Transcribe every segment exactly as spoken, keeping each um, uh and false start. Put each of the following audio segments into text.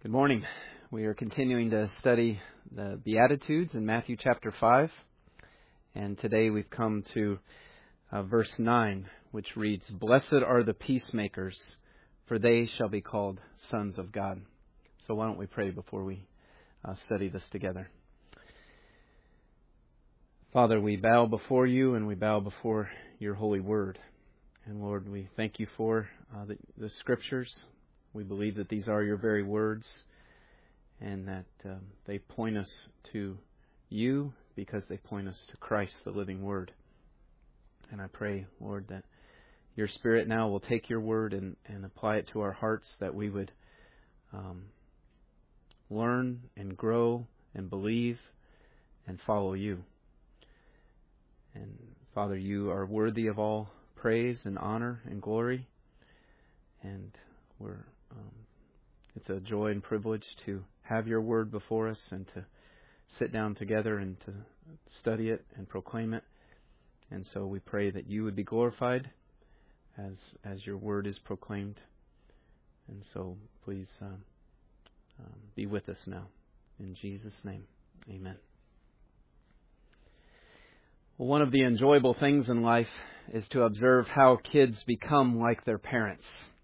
Good morning. We are continuing to study the Beatitudes in Matthew chapter five. And today we've come to uh, verse nine, which reads, "Blessed are the peacemakers, for they shall be called sons of God." So why don't we pray before we uh, study this together. Father, we bow before you and we bow before your holy word. And Lord, we thank you for uh, the, the scriptures. We believe that these are your very words and that um, they point us to you because they point us to Christ, the living word. And I pray, Lord, that your Spirit now will take your word and, and apply it to our hearts, that we would um, learn and grow and believe and follow you. And Father, you are worthy of all praise and honor and glory. And we're um, it's a joy and privilege to have your word before us and to sit down together and to study it and proclaim it. And so we pray that you would be glorified as as your word is proclaimed. And so please um, um, be with us now. In Jesus' name, amen. Well, one of the enjoyable things in life is to observe how kids become like their parents.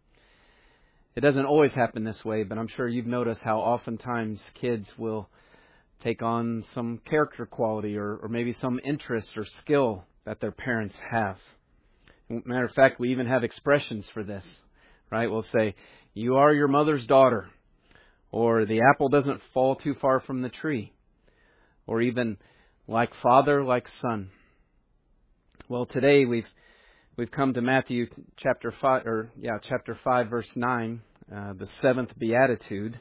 It doesn't always happen this way, but I'm sure you've noticed how oftentimes kids will take on some character quality or, or maybe some interest or skill that their parents have. Matter of fact, we even have expressions for this, right? We'll say, "You are your mother's daughter," or "The apple doesn't fall too far from the tree," or even "Like father, like son." Well, today we've We've come to Matthew chapter five, or yeah, chapter five, verse nine, uh, the seventh beatitude,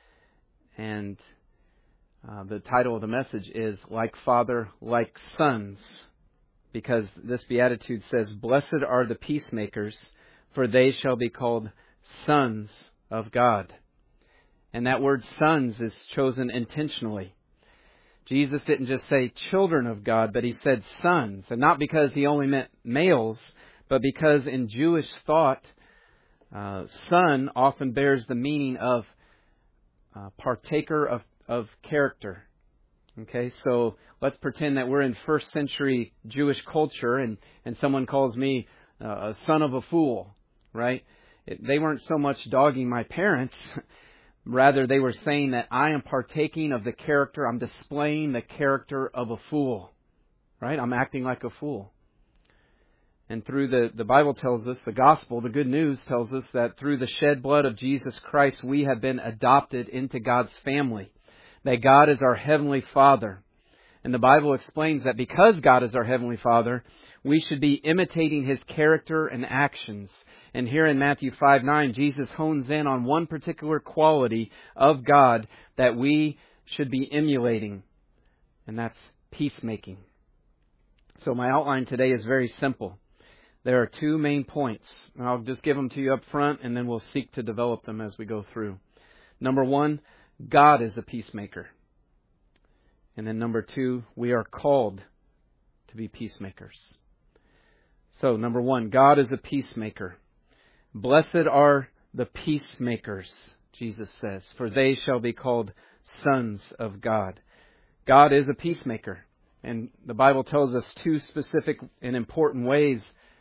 and uh, the title of the message is "Like Father, Like Sons," because this beatitude says, "Blessed are the peacemakers, for they shall be called sons of God." And that word "sons" is chosen intentionally. Jesus didn't just say children of God, but he said sons. And not because he only meant males, but because in Jewish thought, uh, son often bears the meaning of uh, partaker of, of character. Okay, so let's pretend that we're in first century Jewish culture and, and someone calls me uh, a son of a fool, right? It, they weren't so much dogging my parents. Rather, they were saying that I am partaking of the character, I'm displaying the character of a fool. Right? I'm acting like a fool. And through the, the Bible tells us, the gospel, the good news tells us that through the shed blood of Jesus Christ, we have been adopted into God's family. That God is our Heavenly Father. And the Bible explains that because God is our Heavenly Father, we should be imitating His character and actions. And here in Matthew five nine, Jesus hones in on one particular quality of God that we should be emulating. And that's peacemaking. So my outline today is very simple. There are two main points. And I'll just give them to you up front and then we'll seek to develop them as we go through. Number one, God is a peacemaker. And then number two, we are called to be peacemakers. So, number one, God is a peacemaker. Blessed are the peacemakers, Jesus says, for they shall be called sons of God. God is a peacemaker. And the Bible tells us two specific and important ways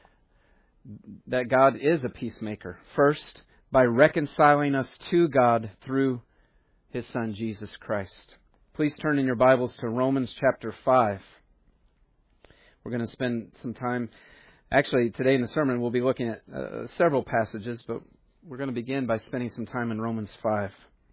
that God is a peacemaker. First, by reconciling us to God through His Son, Jesus Christ. Please turn in your Bibles to Romans chapter five. We're going to spend some time. Actually, today in the sermon, we'll be looking at uh, several passages, but we're going to begin by spending some time in Romans five.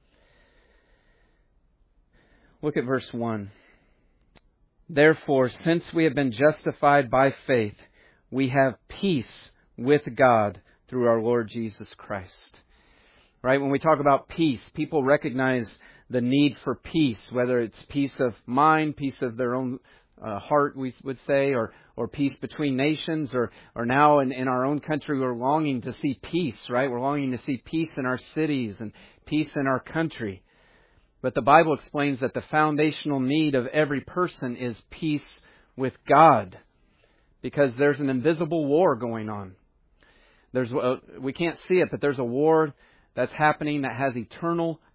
Look at verse one. "Therefore, since we have been justified by faith, we have peace with God through our Lord Jesus Christ." Right? When we talk about peace, people recognize the need for peace, whether it's peace of mind, peace of their own uh, heart, we would say, or or peace between nations, or or now in, in our own country, we're longing to see peace, right? We're longing to see peace in our cities and peace in our country. But the Bible explains that the foundational need of every person is peace with God, because there's an invisible war going on. There's a, we can't see it, but there's a war that's happening that has eternal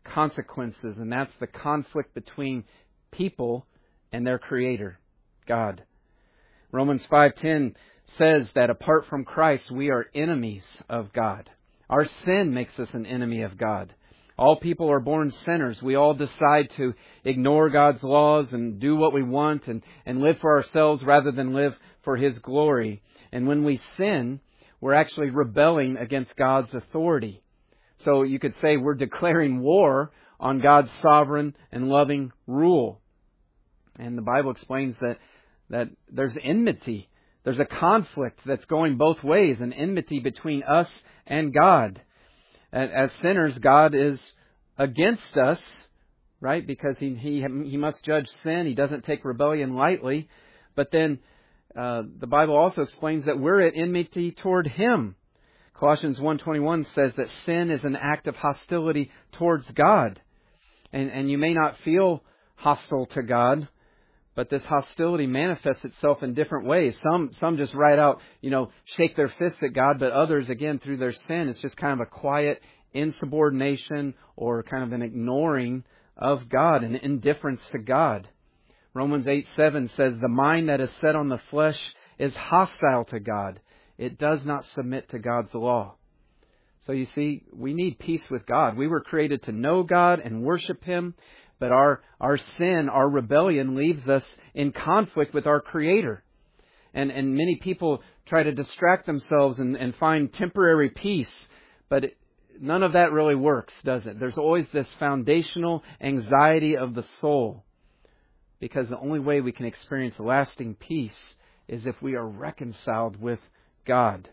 consequences, and that's the conflict between people and their Creator, God. Romans five ten says that apart from Christ, we are enemies of God. Our sin makes us an enemy of God. All people are born sinners. We all decide to ignore God's laws and do what we want and, and live for ourselves rather than live for His glory. And when we sin, we're actually rebelling against God's authority. So you could say we're declaring war on God's sovereign and loving rule. And the Bible explains that, that there's enmity. There's a conflict that's going both ways, an enmity between us and God. As sinners, God is against us, right? Because He He He must judge sin. He doesn't take rebellion lightly. But then uh, the Bible also explains that we're at enmity toward Him. Colossians one twenty-one says that sin is an act of hostility towards God. And, and you may not feel hostile to God, but this hostility manifests itself in different ways. Some some just right out, you know, shake their fists at God, but others, again, through their sin, it's just kind of a quiet insubordination or kind of an ignoring of God, an indifference to God. Romans eight seven says, the mind that is set on the flesh is hostile to God. It does not submit to God's law. So you see, we need peace with God. We were created to know God and worship Him. But our, our sin, our rebellion leaves us in conflict with our Creator. And, and many people try to distract themselves and, and find temporary peace. But it, none of that really works, does it? There's always this foundational anxiety of the soul. Because the only way we can experience lasting peace is if we are reconciled with God.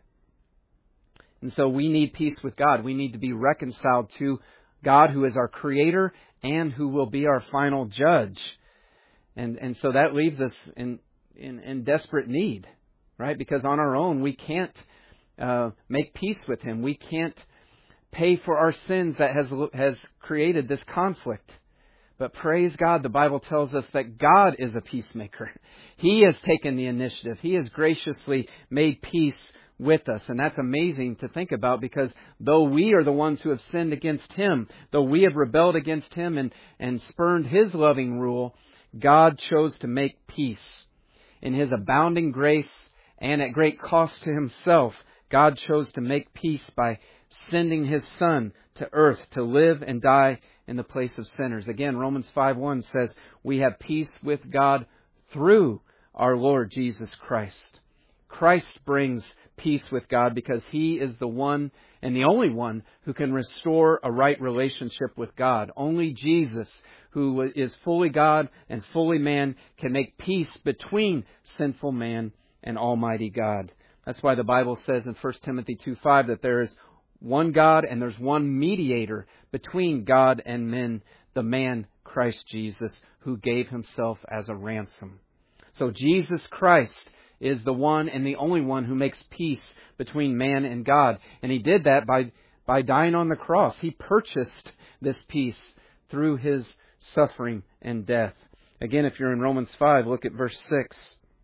And so we need peace with God. We need to be reconciled to God, who is our Creator and who will be our final judge. And and so that leaves us in, in, in desperate need, right? Because on our own, we can't uh, make peace with Him. We can't pay for our sins that has has created this conflict. But praise God, the Bible tells us that God is a peacemaker. He has taken the initiative. He has graciously made peace with us. And that's amazing to think about, because though we are the ones who have sinned against Him, though we have rebelled against Him and, and spurned His loving rule, God chose to make peace. In His abounding grace and at great cost to Himself, God chose to make peace by sending His Son to earth to live and die in the place of sinners. Again, Romans five one says, we have peace with God through our Lord Jesus Christ. Christ brings peace with God because He is the one and the only one who can restore a right relationship with God. Only Jesus, who is fully God and fully man, can make peace between sinful man and Almighty God. That's why the Bible says in First Timothy two five that there is one God and there's one mediator between God and men, the man Christ Jesus, who gave Himself as a ransom. So Jesus Christ is the one and the only one who makes peace between man and God. And He did that by, by dying on the cross. He purchased this peace through His suffering and death. Again, if you're in Romans five, look at verse six.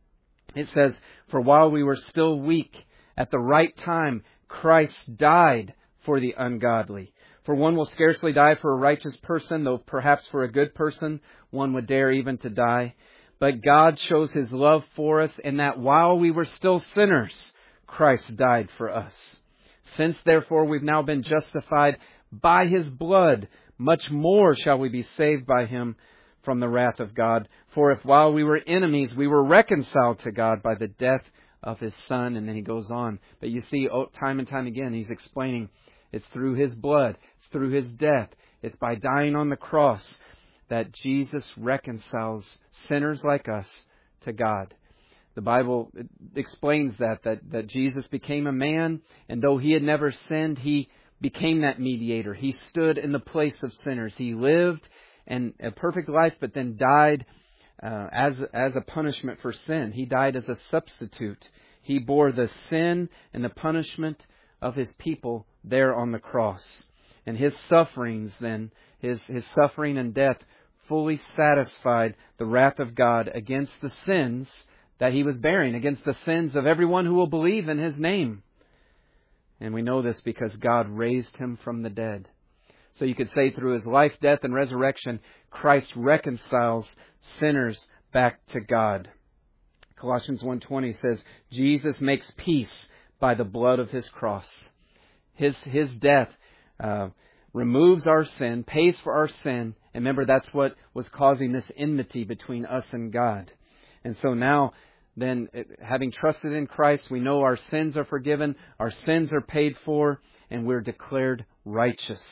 It says, for while we were still weak, at the right time, Christ died for the ungodly. For one will scarcely die for a righteous person, though perhaps for a good person one would dare even to die. But God shows His love for us in that while we were still sinners, Christ died for us. Since therefore we've now been justified by His blood, much more shall we be saved by Him from the wrath of God. For if while we were enemies, we were reconciled to God by the death of His Son. And then he goes on. But you see, time and time again, he's explaining it's through His blood, it's through His death, it's by dying on the cross that Jesus reconciles sinners like us to God. The Bible explains that, that, that Jesus became a man, and though He had never sinned, He became that mediator. He stood in the place of sinners. He lived and a perfect life, but then died uh, as, as a punishment for sin. He died as a substitute. He bore the sin and the punishment of His people there on the cross. And His sufferings then, His, His suffering and death fully satisfied the wrath of God against the sins that He was bearing, against the sins of everyone who will believe in His name. And we know this because God raised Him from the dead. So you could say through His life, death, and resurrection, Christ reconciles sinners back to God. Colossians one twenty says, Jesus makes peace by the blood of His cross. His, his death uh, removes our sin, pays for our sin. And remember, that's what was causing this enmity between us and God. And so now, then, having trusted in Christ, we know our sins are forgiven, our sins are paid for, and we're declared righteous.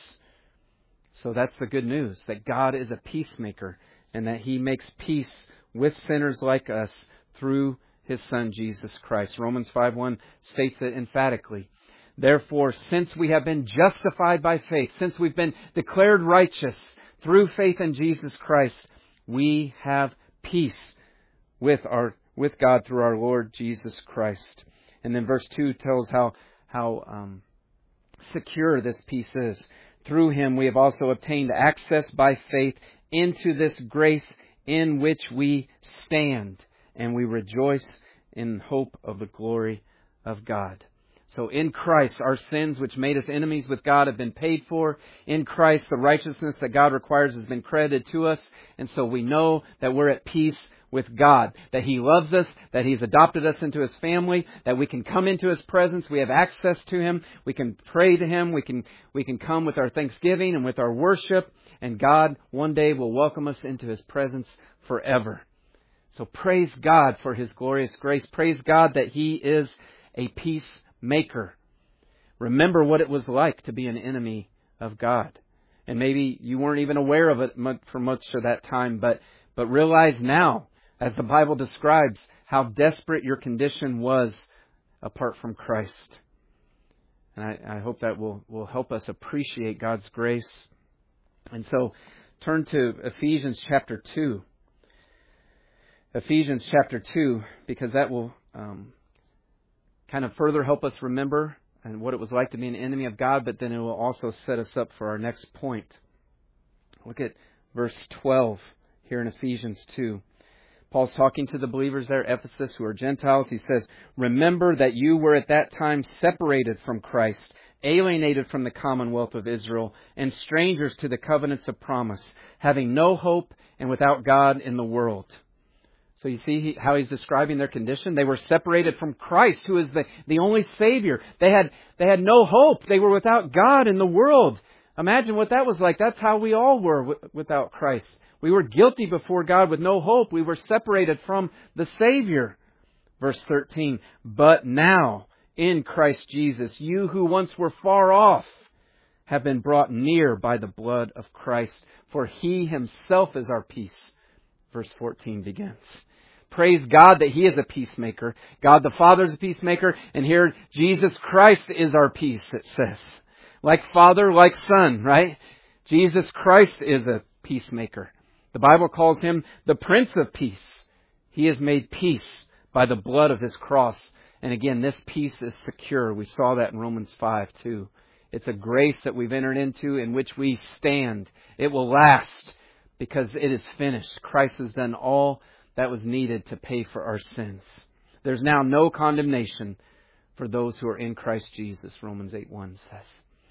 So that's the good news, that God is a peacemaker and that He makes peace with sinners like us through His Son, Jesus Christ. Romans five one states it emphatically. Therefore, since we have been justified by faith, since we've been declared righteous through faith in Jesus Christ, we have peace with our with God through our Lord Jesus Christ. And then verse two tells how how um, secure this peace is. Through Him we have also obtained access by faith into this grace in which we stand, and we rejoice in hope of the glory of God. So in Christ, our sins which made us enemies with God have been paid for. In Christ, the righteousness that God requires has been credited to us. And so we know that we're at peace with God, that He loves us, that He's adopted us into His family, that we can come into His presence, we have access to Him, we can pray to Him, we can we can come with our thanksgiving and with our worship, and God one day will welcome us into His presence forever. So praise God for His glorious grace. Praise God that He is a peacemaker. Remember what it was like to be an enemy of God. And maybe you weren't even aware of it for much of that time, but but realize now, as the Bible describes, how desperate your condition was apart from Christ. And I, I hope that will, will help us appreciate God's grace. And so, turn to Ephesians chapter two. Ephesians chapter two, because that will um, kind of further help us remember and what it was like to be an enemy of God, but then it will also set us up for our next point. Look at verse twelve here in Ephesians two. Paul's talking to the believers there at Ephesus who are Gentiles. He says, remember that you were at that time separated from Christ, alienated from the commonwealth of Israel, and strangers to the covenants of promise, having no hope and without God in the world. So you see how he's describing their condition? They were separated from Christ, who is the, the only Savior. They had, they had no hope. They were without God in the world. Imagine what that was like. That's how we all were w- without Christ. We were guilty before God with no hope. We were separated from the Savior. Verse thirteen, but now in Christ Jesus, you who once were far off have been brought near by the blood of Christ, for He Himself is our peace. Verse fourteen begins. Praise God that He is a peacemaker. God the Father is a peacemaker. And here Jesus Christ is our peace, it says. Like Father, like Son, right? Jesus Christ is a peacemaker. The Bible calls Him the Prince of Peace. He has made peace by the blood of His cross. And again, this peace is secure. We saw that in Romans five too. It's a grace that we've entered into in which we stand. It will last because it is finished. Christ has done all that was needed to pay for our sins. There's now no condemnation for those who are in Christ Jesus, Romans eight one says.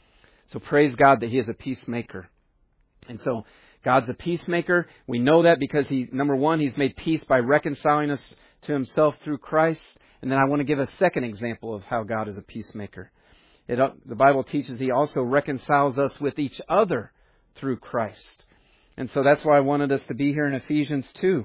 So praise God that He is a peacemaker. And so God's a peacemaker. We know that because He, number one, He's made peace by reconciling us to Himself through Christ. And then I want to give a second example of how God is a peacemaker. It, the Bible teaches He also reconciles us with each other through Christ. And so that's why I wanted us to be here in Ephesians two.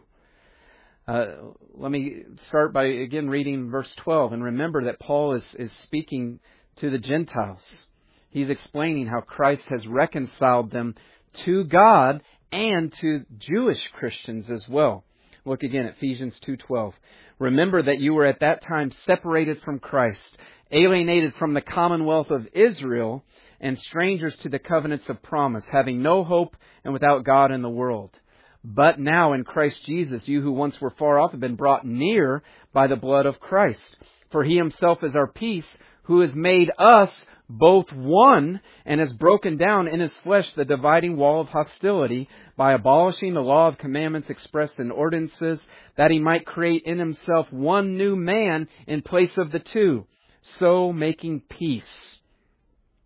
Uh, let me start by, again, reading verse twelve. And remember that Paul is, is speaking to the Gentiles. He's explaining how Christ has reconciled them to God and to Jewish Christians as well. Look again at Ephesians two twelve. Remember that you were at that time separated from Christ, alienated from the commonwealth of Israel, and strangers to the covenants of promise, having no hope and without God in the world. But now in Christ Jesus, you who once were far off have been brought near by the blood of Christ. For He Himself is our peace, who has made us both one, and has broken down in His flesh the dividing wall of hostility by abolishing the law of commandments expressed in ordinances, that He might create in Himself one new man in place of the two, so making peace,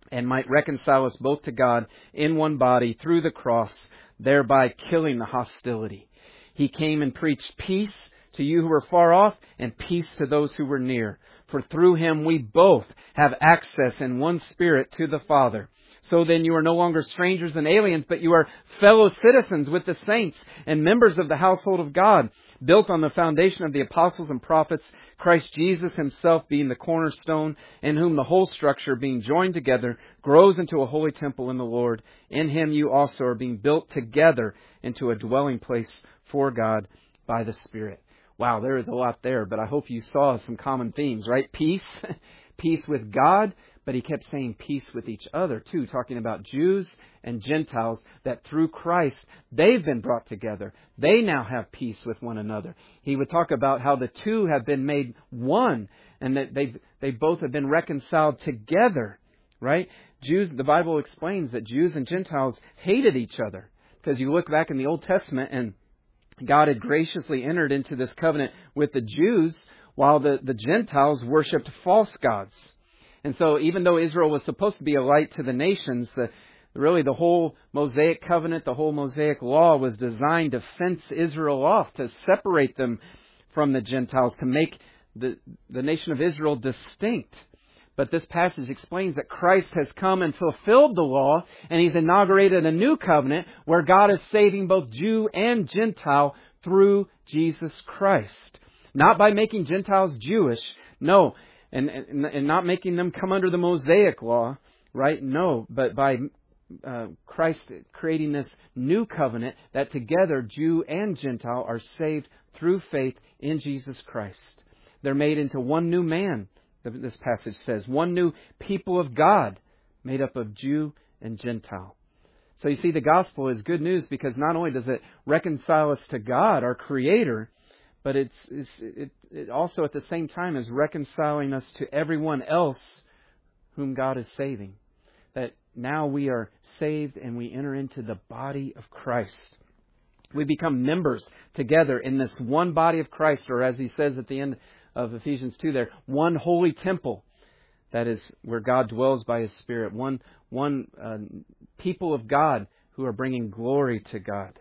and might reconcile us both to God in one body through the cross, thereby killing the hostility. He came and preached peace to you who were far off and peace to those who were near. For through Him we both have access in one Spirit to the Father. So then you are no longer strangers and aliens, but you are fellow citizens with the saints and members of the household of God, built on the foundation of the apostles and prophets, Christ Jesus Himself being the cornerstone, in whom the whole structure, being joined together, grows into a holy temple in the Lord. In Him you also are being built together into a dwelling place for God by the Spirit. Wow, there is a lot there, but I hope you saw some common themes, right? Peace, peace with God, but he kept saying peace with each other too, talking about Jews and Gentiles, that through Christ, they've been brought together. They now have peace with one another. He would talk about how the two have been made one, and that they they both have been reconciled together, right? Jews, the Bible explains that Jews and Gentiles hated each other, because you look back in the Old Testament and God had graciously entered into this covenant with the Jews while the, the Gentiles worshipped false gods. And so even though Israel was supposed to be a light to the nations, the, really the whole Mosaic covenant, the whole Mosaic law was designed to fence Israel off, to separate them from the Gentiles, to make the, the nation of Israel distinct. But this passage explains that Christ has come and fulfilled the law, and He's inaugurated a new covenant where God is saving both Jew and Gentile through Jesus Christ. Not by making Gentiles Jewish, no, and, and, and not making them come under the Mosaic law, right? No, but by uh, Christ creating this new covenant that together Jew and Gentile are saved through faith in Jesus Christ. They're made into one new man. This passage says, one new people of God made up of Jew and Gentile. So you see, the gospel is good news because not only does it reconcile us to God, our Creator, but it's, it's it, it also at the same time is reconciling us to everyone else whom God is saving. That now we are saved and we enter into the body of Christ. We become members together in this one body of Christ, or as he says at the end of Ephesians two there, one holy temple. That is where God dwells by His Spirit. One, one uh, people of God who are bringing glory to God.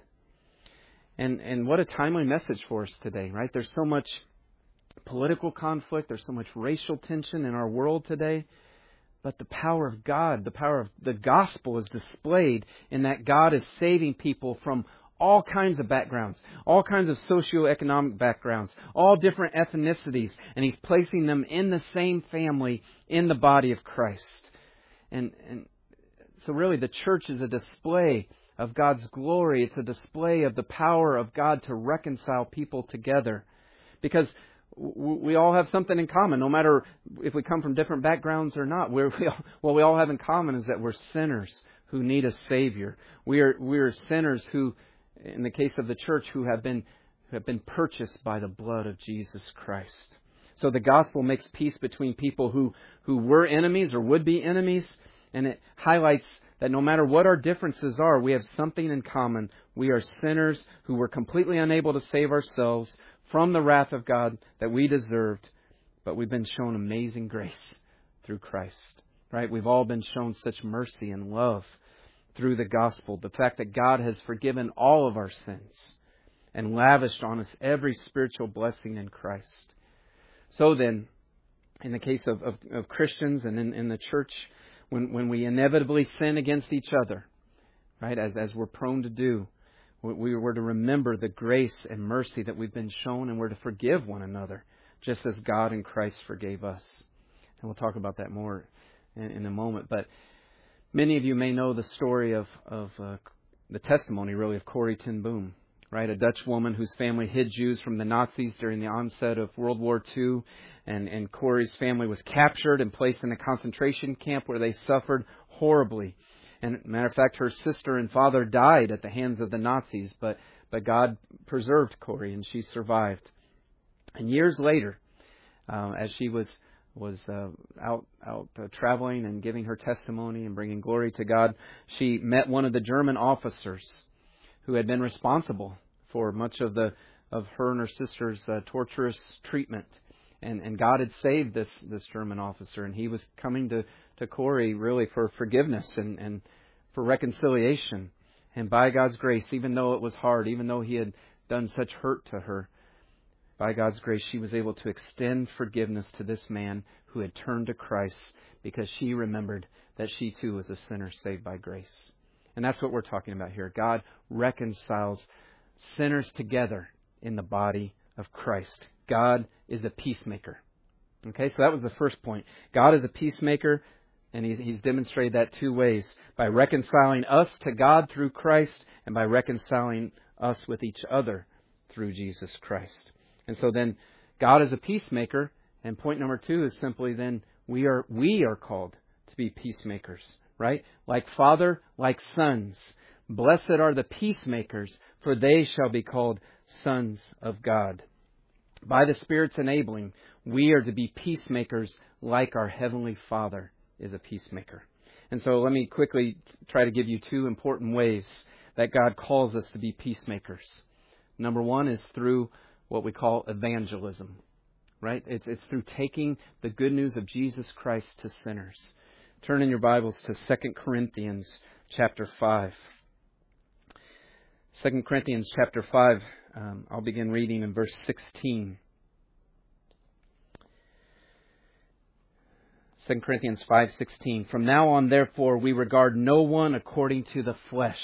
And and what a timely message for us today, right? There's so much political conflict. There's so much racial tension in our world today. But the power of God, the power of the gospel is displayed in that God is saving people from all kinds of backgrounds, all kinds of socioeconomic backgrounds, all different ethnicities, and He's placing them in the same family in the body of Christ. And, and so really the church is a display of God's glory. It's a display of the power of God to reconcile people together. Because we all have something in common, no matter if we come from different backgrounds or not. We're, we all, what we all have in common is that we're sinners who need a Savior. We are we are sinners who, in the case of the church, who have been who have been purchased by the blood of Jesus Christ. So the gospel makes peace between people who, who were enemies or would be enemies, and it highlights that no matter what our differences are, we have something in common. We are sinners who were completely unable to save ourselves from the wrath of God that we deserved, but we've been shown amazing grace through Christ. Right? We've all been shown such mercy and love through the gospel. The fact that God has forgiven all of our sins and lavished on us every spiritual blessing in Christ. So then, in the case of, of, of Christians and in, in the church, when, when we inevitably sin against each other, right, as, as we're prone to do, we, we were to remember the grace and mercy that we've been shown, and we're to forgive one another, just as God in Christ forgave us. And we'll talk about that more in, in a moment. But many of you may know the story of, of uh, the testimony, really, of Corrie ten Boom. Right, a Dutch woman whose family hid Jews from the Nazis during the onset of World War Two. And, and Corrie's family was captured and placed in a concentration camp where they suffered horribly. And matter of fact, her sister and father died at the hands of the Nazis, but, but God preserved Corrie and she survived. And years later, uh, as she was was uh, out out uh, traveling and giving her testimony and bringing glory to God, she met one of the German officers who had been responsible for much of the of her and her sister's uh, torturous treatment. And, and God had saved this, this German officer, and he was coming to, to Corrie really for forgiveness and, and for reconciliation. And by God's grace, even though it was hard, even though he had done such hurt to her, by God's grace, she was able to extend forgiveness to this man who had turned to Christ because she remembered that she too was a sinner saved by grace. And that's what we're talking about here. God reconciles sinners together in the body of Christ. God is a peacemaker. Okay, so that was the first point. God is a peacemaker, and he's, he's demonstrated that two ways. By reconciling us to God through Christ, and by reconciling us with each other through Jesus Christ. And so then, God is a peacemaker, and point number two is simply then, we are we are called to be peacemakers, right? Like Father, like sons. Blessed are the peacemakers, for they shall be called sons of God. By the Spirit's enabling, we are to be peacemakers like our Heavenly Father is a peacemaker. And so let me quickly try to give you two important ways that God calls us to be peacemakers. Number one is through what we call evangelism, right? It's, it's through taking the good news of Jesus Christ to sinners. Turn in your Bibles to Second Corinthians chapter five. Second Corinthians chapter five, um, I'll begin reading in verse sixteen. Second Corinthians five sixteen. From now on, therefore, we regard no one according to the flesh.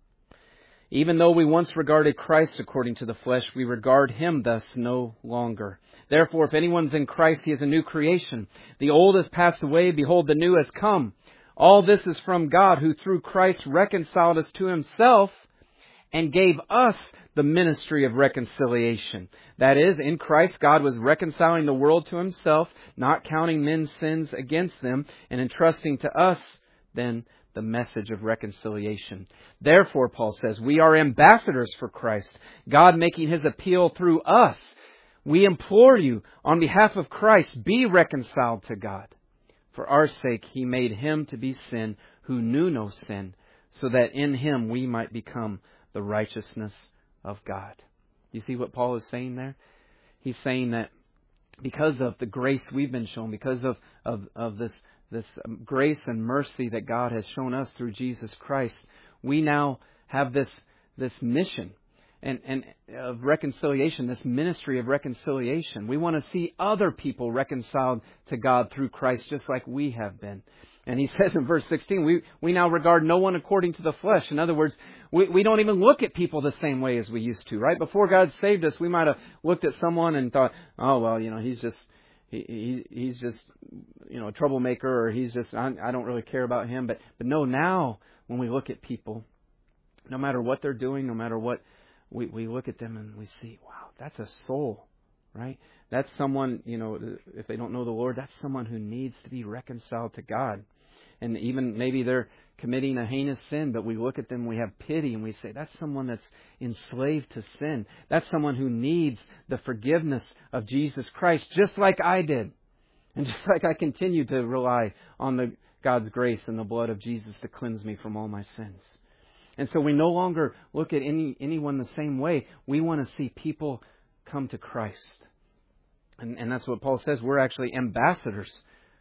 Even though we once regarded Christ according to the flesh, we regard Him thus no longer. Therefore, if anyone's in Christ, he is a new creation. The old has passed away, behold, the new has come. All this is from God, who through Christ reconciled us to Himself and gave us the ministry of reconciliation. That is, in Christ, God was reconciling the world to Himself, not counting men's sins against them, and entrusting to us, then, the message of reconciliation. Therefore, Paul says, we are ambassadors for Christ, God making His appeal through us. We implore you, on behalf of Christ, be reconciled to God. For our sake, He made Him to be sin who knew no sin, so that in Him we might become the righteousness of God. You see what Paul is saying there? He's saying that because of the grace we've been shown, because of, of, of this, this grace and mercy that God has shown us through Jesus Christ, we now have this, this mission and, and of reconciliation, this ministry of reconciliation. We want to see other people reconciled to God through Christ just like we have been. And he says in verse sixteen, we, we now regard no one according to the flesh. In other words, we, we don't even look at people the same way as we used to, right? Before God saved us, we might have looked at someone and thought, oh, well, you know, he's just, he, he he's just, you know, a troublemaker, or he's just, I, I don't really care about him. But, but no, now when we look at people, no matter what they're doing, no matter what, we, we look at them and we see, wow, that's a soul, right? That's someone, you know, if they don't know the Lord, that's someone who needs to be reconciled to God. And even maybe they're committing a heinous sin, but we look at them, we have pity, and we say, that's someone that's enslaved to sin. That's someone who needs the forgiveness of Jesus Christ, just like I did. And just like I continue to rely on the God's grace and the blood of Jesus to cleanse me from all my sins. And so we no longer look at any anyone the same way. We want to see people come to Christ. And, and that's what Paul says. We're actually ambassadors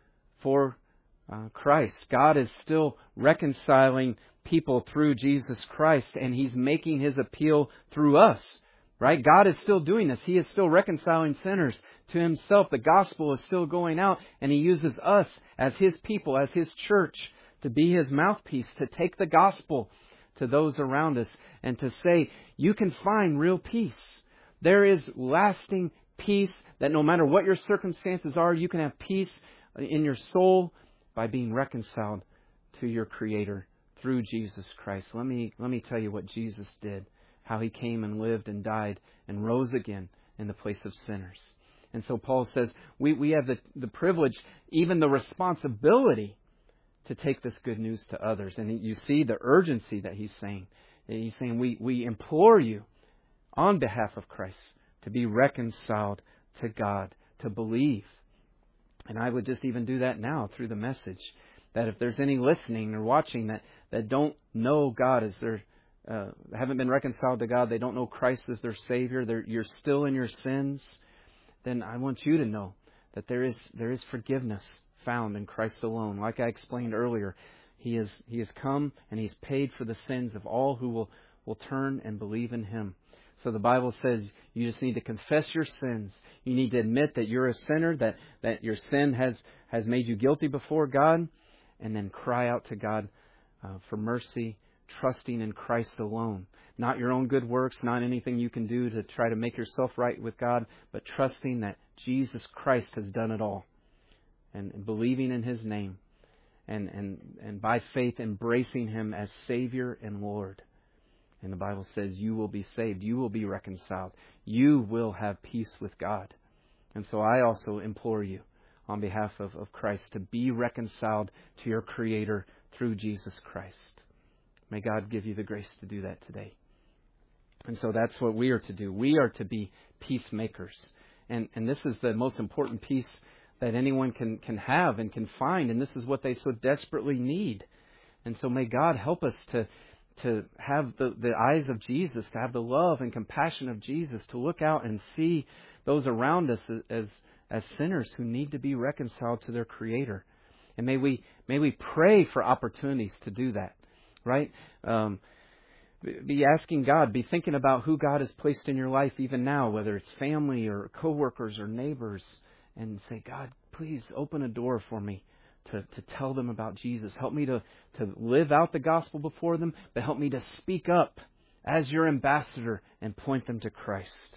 for uh, Christ. God is still reconciling people through Jesus Christ, and He's making His appeal through us. Right? God is still doing this. He is still reconciling sinners to Himself. The gospel is still going out, and He uses us as His people, as His church, to be His mouthpiece, to take the gospel to those around us and to say, you can find real peace. There is lasting peace that no matter what your circumstances are, you can have peace in your soul by being reconciled to your Creator through Jesus Christ. Let me, let me tell you what Jesus did, how He came and lived and died and rose again in the place of sinners. And so Paul says we, we have the, the privilege, even the responsibility, to take this good news to others. And you see the urgency that he's saying. He's saying we, we implore you on behalf of Christ to be reconciled to God, to believe. And I would just even do that now through the message, that if there's any listening or watching that, that don't know God as their, uh, haven't been reconciled to God, they don't know Christ as their Savior, they're, you're still in your sins, then I want you to know that there is there is forgiveness found in Christ alone. Like I explained earlier, He is He has come and He's paid for the sins of all who will, will turn and believe in Him. So the Bible says you just need to confess your sins. You need to admit that you're a sinner, that, that your sin has, has made you guilty before God, and then cry out to God uh, for mercy, trusting in Christ alone. Not your own good works, not anything you can do to try to make yourself right with God, but trusting that Jesus Christ has done it all. And, and believing in His name. And, and, and by faith embracing Him as Savior and Lord. And the Bible says you will be saved. You will be reconciled. You will have peace with God. And so I also implore you on behalf of, of Christ to be reconciled to your Creator through Jesus Christ. May God give you the grace to do that today. And so that's what we are to do. We are to be peacemakers. And, and this is the most important peace that anyone can, can have and can find. And this is what they so desperately need. And so may God help us to, to have the, the eyes of Jesus, to have the love and compassion of Jesus, to look out and see those around us as, as sinners who need to be reconciled to their Creator. And may we, may we pray for opportunities to do that, right? Um, Be asking God, be thinking about who God has placed in your life even now, whether it's family or coworkers or neighbors, and say, God, please open a door for me to, to tell them about Jesus. Help me to, to live out the gospel before them, but help me to speak up as your ambassador and point them to Christ.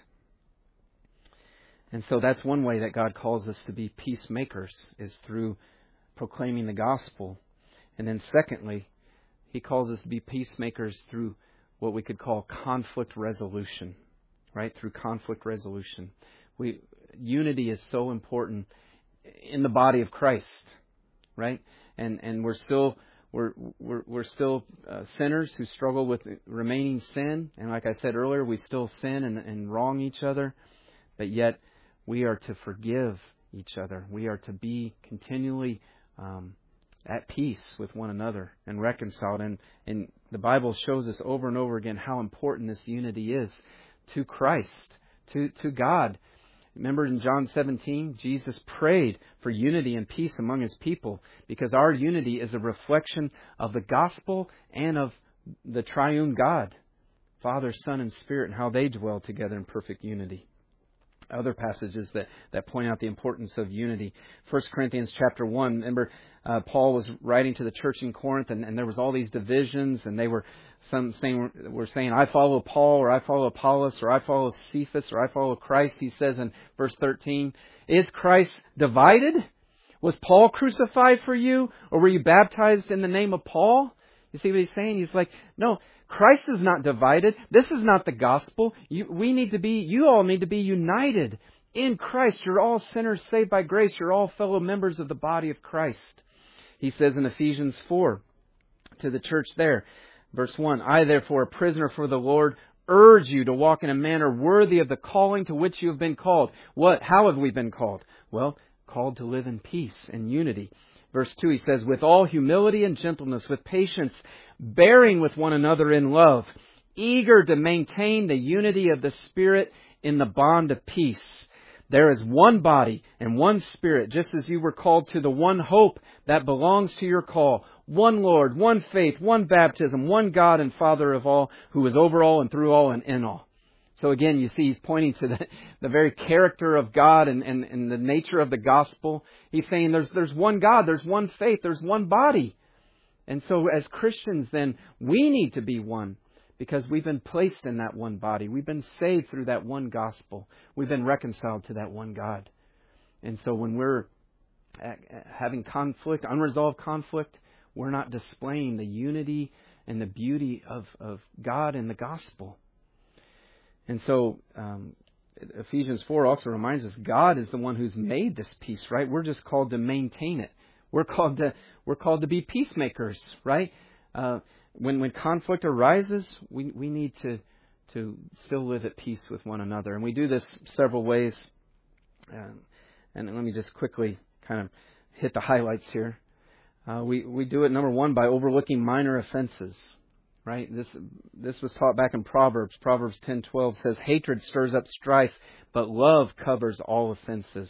And so that's one way that God calls us to be peacemakers, is through proclaiming the gospel. And then secondly, He calls us to be peacemakers through what we could call conflict resolution, right? Through conflict resolution. We, unity is so important in the body of Christ, right? And and we're still we're we're, we're still uh, sinners who struggle with remaining sin. And like I said earlier, we still sin and, and wrong each other, but yet we are to forgive each other. We are to be continually um, at peace with one another and reconciled. And, and the Bible shows us over and over again how important this unity is to Christ, to, to God. Remember in John seventeen, Jesus prayed for unity and peace among His people, because our unity is a reflection of the gospel and of the triune God, Father, Son, and Spirit, and how they dwell together in perfect unity. Other passages that, that point out the importance of unity. First Corinthians chapter one. Remember, uh, Paul was writing to the church in Corinth, and, and there was all these divisions, and they were some saying were saying, I follow Paul, or I follow Apollos, or I follow Cephas, or I follow Christ. He says in verse thirteen, is Christ divided? Was Paul crucified for you, or were you baptized in the name of Paul? You see what he's saying? He's like, no, Christ is not divided. This is not the gospel. You, we need to be, you all need to be united in Christ. You're all sinners saved by grace. You're all fellow members of the body of Christ. He says in Ephesians four to the church there, verse one, I therefore, a prisoner for the Lord, urge you to walk in a manner worthy of the calling to which you have been called. What? How have we been called? Well, called to live in peace and unity. Verse two, he says, with all humility and gentleness, with patience, bearing with one another in love, eager to maintain the unity of the Spirit in the bond of peace. There is one body and one Spirit, just as you were called to the one hope that belongs to your call. One Lord, one faith, one baptism, one God and Father of all, who is over all and through all and in all. So again, you see, he's pointing to the, the very character of God and, and, and the nature of the gospel. He's saying there's there's one God, there's one faith, there's one body. And so as Christians, then, we need to be one, because we've been placed in that one body. We've been saved through that one gospel. We've been reconciled to that one God. And so when we're having conflict, unresolved conflict, we're not displaying the unity and the beauty of, of God and the gospel. And so um, Ephesians four also reminds us God is the one who's made this peace, right? We're just called to maintain it. We're called to we're called to be peacemakers, right? Uh, when when conflict arises, we we need to to still live at peace with one another, and we do this several ways. Um, and let me just quickly kind of hit the highlights here. Uh, we we do it, number one, by overlooking minor offenses. Right? This this was taught back in Proverbs. Proverbs ten twelve says, hatred stirs up strife, but love covers all offenses.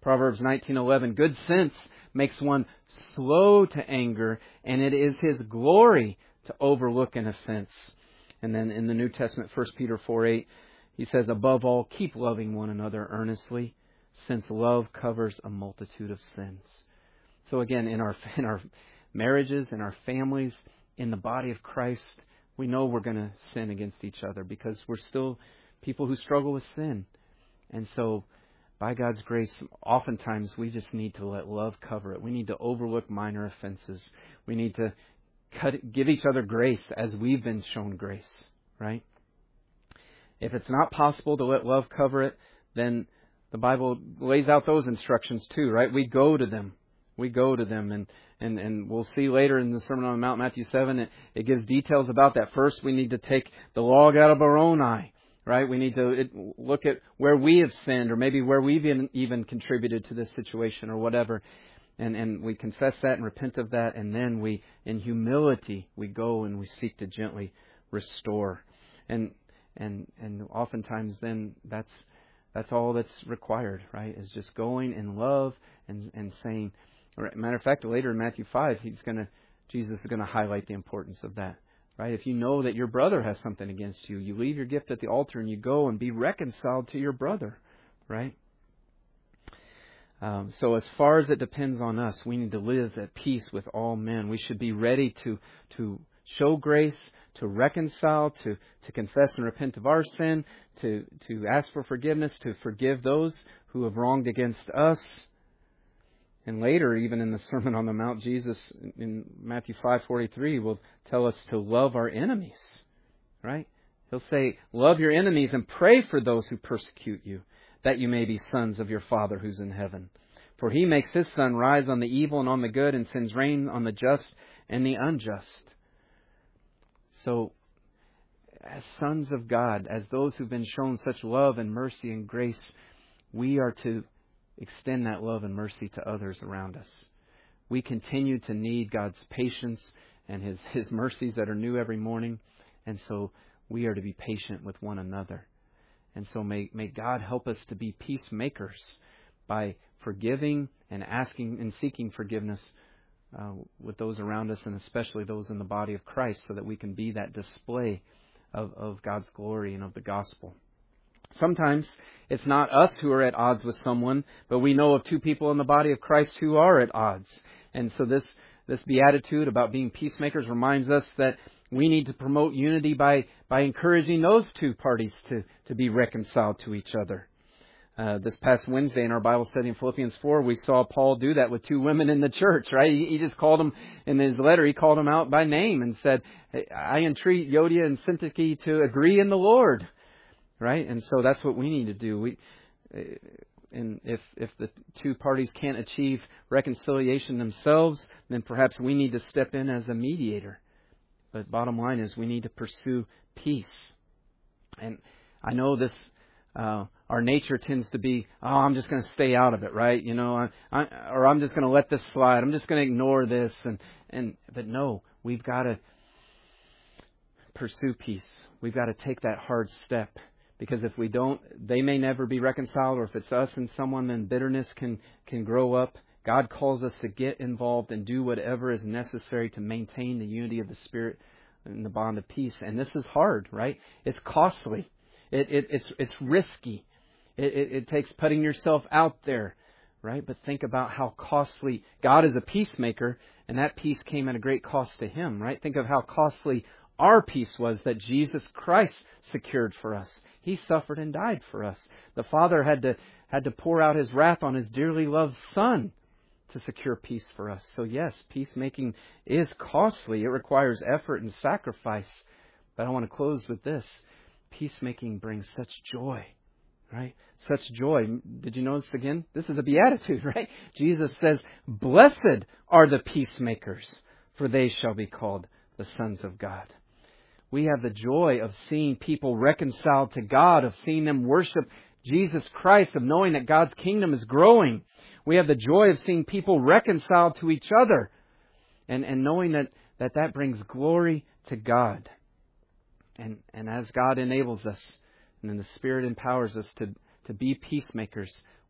Proverbs nineteen eleven, good sense makes one slow to anger, and it is his glory to overlook an offense. And then in the New Testament, First Peter four eight, he says, above all, keep loving one another earnestly, since love covers a multitude of sins. So again, in our in our marriages, in our families, in the body of Christ, we know we're going to sin against each other because we're still people who struggle with sin. And so, by God's grace, oftentimes we just need to let love cover it. We need to overlook minor offenses. We need to cut, give each other grace as we've been shown grace, right? If it's not possible to let love cover it, then the Bible lays out those instructions too, right? We go to them. We go to them, and, and, and we'll see later in the Sermon on the Mount, Matthew seven, it, it gives details about that. First, we need to take the log out of our own eye. Right? We need to it, look at where we have sinned, or maybe where we've even, even contributed to this situation or whatever. And, and we confess that and repent of that. And then we, in humility, we go and we seek to gently restore. And, and, and oftentimes then that's, that's all that's required, right? Is just going in love and, and saying, matter of fact, later in Matthew five, he's going to, Jesus is going to highlight the importance of that. Right? If you know that your brother has something against you, you leave your gift at the altar and you go and be reconciled to your brother. Right? Um, so as far as it depends on us, we need to live at peace with all men. We should be ready to to show grace, to reconcile, to, to confess and repent of our sin, to, to ask for forgiveness, to forgive those who have wronged against us. And later, even in the Sermon on the Mount, Jesus in Matthew five forty-three will tell us to love our enemies. Right? He'll say, love your enemies and pray for those who persecute you, that you may be sons of your Father who's in heaven. For He makes His sun rise on the evil and on the good, and sends rain on the just and the unjust. So, as sons of God, as those who've been shown such love and mercy and grace, we are to extend that love and mercy to others around us. We continue to need God's patience and His, His mercies that are new every morning. And so we are to be patient with one another. And so may, may God help us to be peacemakers by forgiving and asking and seeking forgiveness uh, with those around us, and especially those in the body of Christ, so that we can be that display of, of God's glory and of the gospel. Sometimes it's not us who are at odds with someone, but we know of two people in the body of Christ who are at odds. And so this, this beatitude about being peacemakers reminds us that we need to promote unity by, by encouraging those two parties to, to be reconciled to each other. Uh, this past Wednesday in our Bible study in Philippians four, we saw Paul do that with two women in the church, right? He, he just called them, in his letter, he called them out by name and said, hey, I entreat Euodia and Syntyche to agree in the Lord. Right? And so that's what we need to do. We, and if if the two parties can't achieve reconciliation themselves, then perhaps we need to step in as a mediator. But bottom line is we need to pursue peace. And I know this, uh, our nature tends to be, oh, I'm just going to stay out of it, right? You know, I, I, or I'm just going to let this slide. I'm just going to ignore this. And, and but no, we've got to pursue peace. We've got to take that hard step. Because if we don't, they may never be reconciled, or if it's us and someone, then bitterness can, can grow up. God calls us to get involved and do whatever is necessary to maintain the unity of the Spirit and the bond of peace. And this is hard, right? It's costly. It, it, it's, it's risky. It, it, it takes putting yourself out there, right? But think about how costly God is a peacemaker, and that peace came at a great cost to Him, right? Think of how costly our peace was that Jesus Christ secured for us. He suffered and died for us. The Father had to had to pour out His wrath on His dearly loved Son to secure peace for us. So yes, peacemaking is costly. It requires effort and sacrifice. But I want to close with this. Peacemaking brings such joy, right? Such joy. Did you notice again? This is a beatitude, right? Jesus says, blessed are the peacemakers, for they shall be called the sons of God. We have the joy of seeing people reconciled to God, of seeing them worship Jesus Christ, of knowing that God's kingdom is growing. We have the joy of seeing people reconciled to each other, and, and knowing that, that that brings glory to God. And, and as God enables us, and then the Spirit empowers us to, to be peacemakers,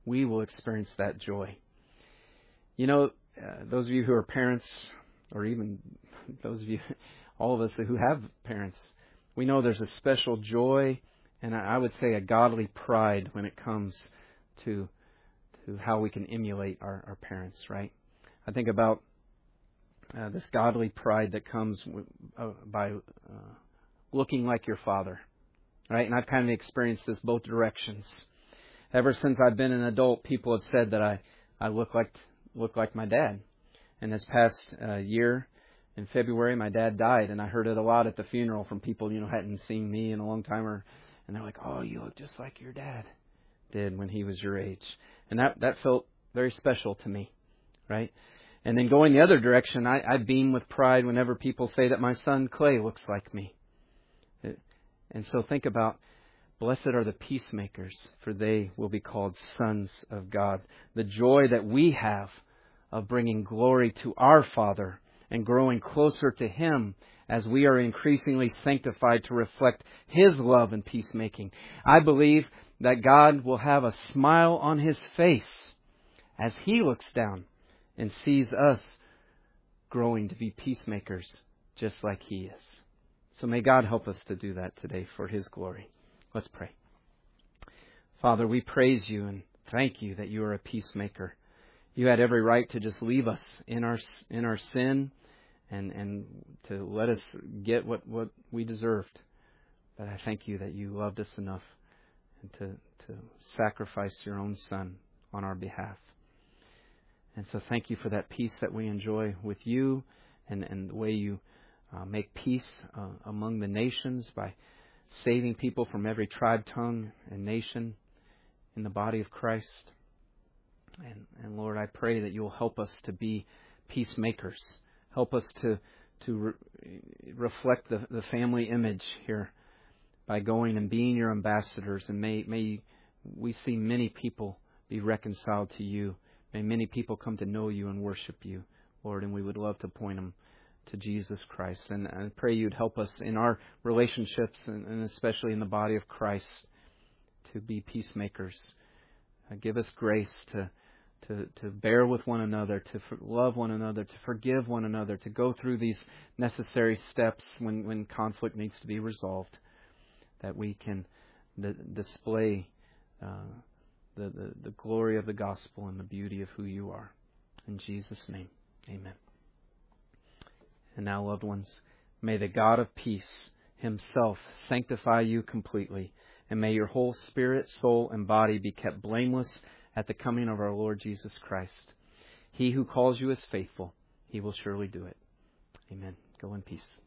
we will experience that joy. You know, uh, those of you who are parents, or even those of you, all of us who have parents, we know there's a special joy and I would say a godly pride when it comes to to how we can emulate our, our parents, right? I think about uh, this godly pride that comes with, uh, by uh, looking like your father, right? And I've kind of experienced this both directions. Ever since I've been an adult, people have said that I, I look like look like my dad. And this past uh, year, in February, my dad died, and I heard it a lot at the funeral from people, you know, hadn't seen me in a long time, or, and they're like, "Oh, you look just like your dad did when he was your age." And that, that felt very special to me, right? And then going the other direction, I, I beam with pride whenever people say that my son Clay looks like me. And so think about, blessed are the peacemakers, for they will be called sons of God. The joy that we have of bringing glory to our Father and growing closer to Him as we are increasingly sanctified to reflect His love and peacemaking. I believe that God will have a smile on His face as He looks down and sees us growing to be peacemakers just like He is. So may God help us to do that today for His glory. Let's pray. Father, we praise You and thank You that You are a peacemaker. You had every right to just leave us in our in our sin and, and to let us get what, what we deserved. But I thank You that You loved us enough and to, to sacrifice Your own Son on our behalf. And so thank You for that peace that we enjoy with You and, and the way You uh, make peace uh, among the nations by saving people from every tribe, tongue, and nation in the body of Christ. And, and Lord, I pray that You'll help us to be peacemakers. Help us to to re- reflect the, the family image here by going and being Your ambassadors. And may, may we see many people be reconciled to You. May many people come to know You and worship You, Lord, and we would love to point them to Jesus Christ. And I pray You'd help us in our relationships, and, and especially in the body of Christ, to be peacemakers. Uh, give us grace to, to, to bear with one another, to for, love one another, to forgive one another, to go through these necessary steps when, when conflict needs to be resolved, that we can d- display uh, the, the, the glory of the gospel and the beauty of who You are. In Jesus' name, amen. And now, loved ones, may the God of peace Himself sanctify you completely, and may your whole spirit, soul, and body be kept blameless at the coming of our Lord Jesus Christ. He who calls you is faithful. He will surely do it. Amen. Go in peace.